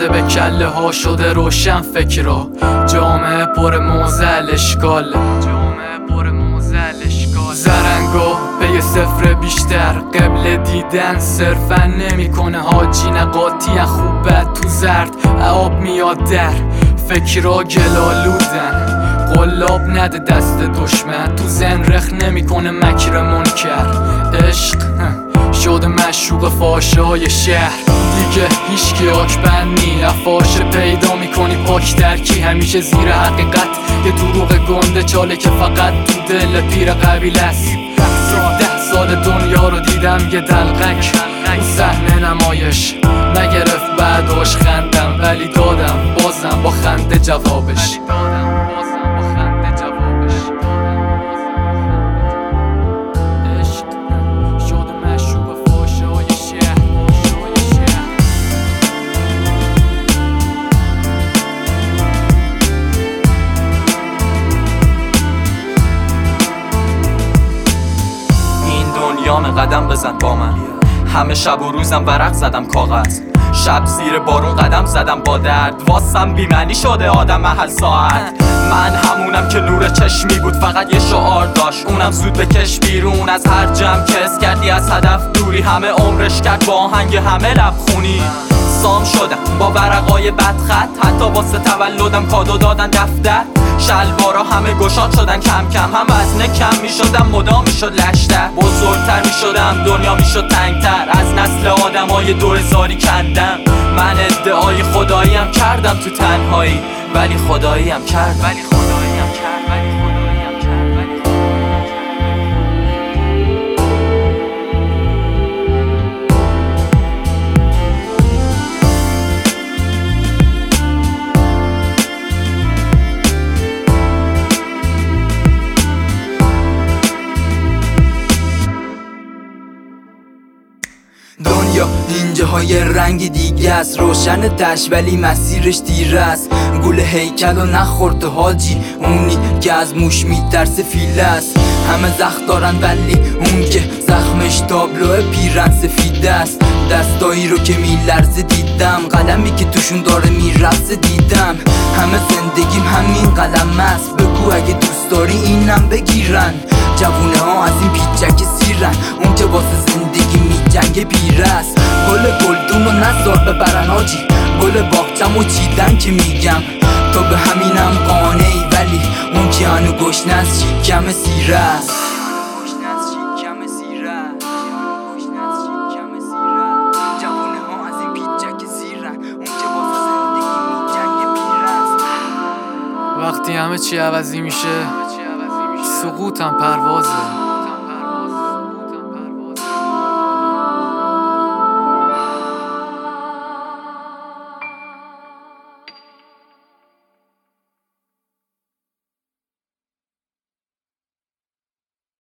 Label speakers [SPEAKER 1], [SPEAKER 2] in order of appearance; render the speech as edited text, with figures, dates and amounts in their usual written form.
[SPEAKER 1] زده به کله ها شده روشن فکرها. جامعه پر موزل اشکال، زرنگا به صفر بیشتر، قبل دیدن صرفا نمیکنه حاجی. نقاطی خوب بد تو زرد آب میاد در فکرها گلالودن. قلاب نده دست دشمن، تو زن رخ نمیکنه مکر منکر. عشق شده مشوق فاشای شهر، دیگه هیچکی آکبند نی. افاشه پیدا میکنی پاک درکی، همیشه زیر حقیقت یه دروغ گنده چاله که فقط تو دل پیر قبیله است. 17 سال دنیا رو دیدم یه دلقک تو صحنه نمایش، نگرفت بعداش خندم ولی دادم بازم با خنده جوابش.
[SPEAKER 2] قدم بزن با من، همه شب و روزم ورق زدم کاغذ. شب زیر بارون قدم زدم با درد، واسم بیمعنی شده آدم محل ساعت. من همونم که نور چشمی بود فقط یه شعار داشت، اونم زود بکش بیرون از هر جمع که اس کردی از هدف دوری. همه عمرش کرد با آهنگ همه لبخونی. سام شدم با ورقای بدخط، حتی واسه تولدم کادو دادن دفتر. شلوارا همه گشاد شدن کم کم، هم وزنه کم می شدم مدام می شد لشتر. بزرگتر می شدم دنیا می شد تنگتر، از نسل آدمای 2000 کندم. من ادعای خداییم کردم تو تنهایی، ولی خداییم کرد، ولی خداییم کرد، ولی خداییم کرد، ولی
[SPEAKER 3] دنیا اینجاهای رنگ دیگه است، روشن تش ولی مسیرش دیر است. گول هیکل و نخورد حاجی، اونی که از موش میترسه فیله است. همه زخم دارن ولی اون که زخمش تابلو پیرن سفیده است. دستایی رو که میلرزه دیدم، قلمی که توشون داره میرفزه دیدم. همه زندگیم همین قلم است، بگو اگه دوست داری اینم بگیرن. جوونه ها از این پیچک سیرن، اون که واسه زندگی می جنگ پیره است. گل گلدون رو نزار ببرن حاجی، گل باغچم و چیدن که میگم. تو به همینم قانعی ولی اون که هنو گشنه از شیکم سیره است. جوونه ها از این پیچک سیرن، اون که واسه زندگی می جنگ پیره است.
[SPEAKER 1] وقتی همه چی عوضی میشه سقوطم پروازه.